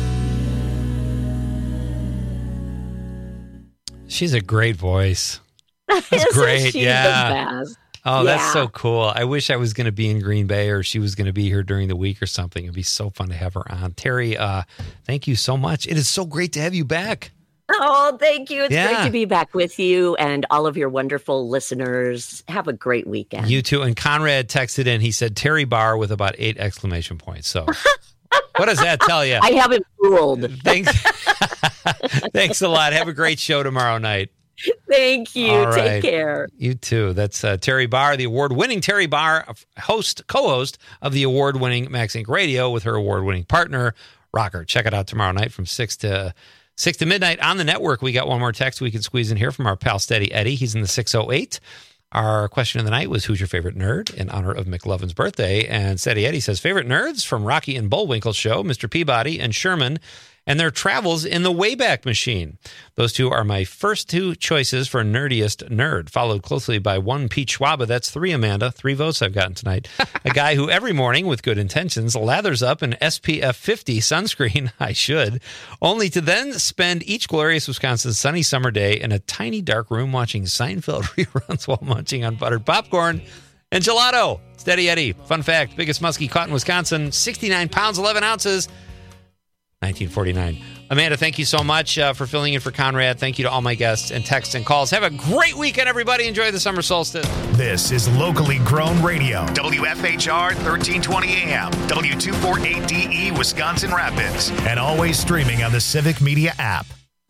She's a great voice. That's great. She? Yeah. The best. Oh, that's so cool. I wish I was going to be in Green Bay or she was going to be here during the week or something. It'd be so fun to have her on. Terry, thank you so much. It is so great to have you back. Oh, thank you. It's great to be back with you and all of your wonderful listeners. Have a great weekend. You too. And Conrad texted in. He said, Terry Barr with about 8 exclamation points. So what does that tell you? I haven't fooled. Thanks. Thanks a lot. Have a great show tomorrow night. Thank you. All right. Take care. You too. That's Terry Barr, the award-winning Terry Barr, co-host of the award-winning Max Inc. Radio with her award-winning partner, Rocker. Check it out tomorrow night from 6 to 6 to midnight on the network. We got one more text we can squeeze in here from our pal Steady Eddie. He's in the 608. Our question of the night was, who's your favorite nerd, in honor of McLovin's birthday? And Steady Eddie says, favorite nerds from Rocky and Bullwinkle Show, Mr. Peabody and Sherman, and their travels in the Wayback Machine. Those two are my first two choices for nerdiest nerd, followed closely by one Pete Schwaba. That's 3, Amanda. 3 votes I've gotten tonight. A guy who every morning, with good intentions, lathers up an SPF 50 sunscreen, I should, only to then spend each glorious Wisconsin sunny summer day in a tiny dark room watching Seinfeld reruns while munching on buttered popcorn and gelato. Steady Eddie. Fun fact, biggest muskie caught in Wisconsin, 69 pounds, 11 ounces. 1949. Amanda, thank you so much for filling in for Conrad. Thank you to all my guests and texts and calls. Have a great weekend, everybody. Enjoy the summer solstice. This is locally grown radio. WFHR 1320 AM, W248DE, Wisconsin Rapids, and always streaming on the Civic Media app.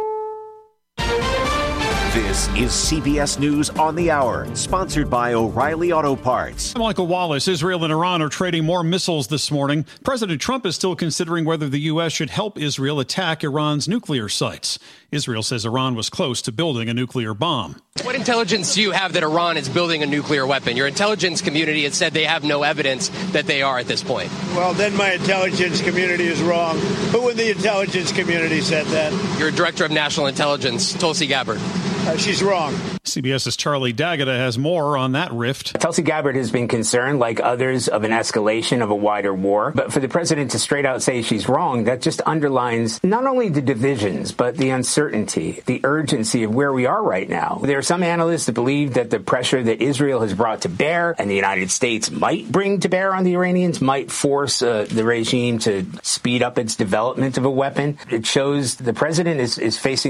This is CBS News on the Hour, sponsored by O'Reilly Auto Parts. I'm Michael Wallace. Israel and Iran are trading more missiles this morning. President Trump is still considering whether the U.S. should help Israel attack Iran's nuclear sites. Israel says Iran was close to building a nuclear bomb. What intelligence do you have that Iran is building a nuclear weapon? Your intelligence community has said they have no evidence that they are at this point. Well, then my intelligence community is wrong. Who in the intelligence community said that? Your director of national intelligence, Tulsi Gabbard. She's wrong. CBS's Charlie D'Agata has more on that rift. Tulsi Gabbard has been concerned, like others, of an escalation of a wider war. But for the president to straight out say she's wrong, that just underlines not only the divisions, but the uncertainty, the urgency of where we are right now. There are some analysts that believe that the pressure that Israel has brought to bear and the United States might bring to bear on the Iranians might force the regime to speed up its development of a weapon. It shows the president is facing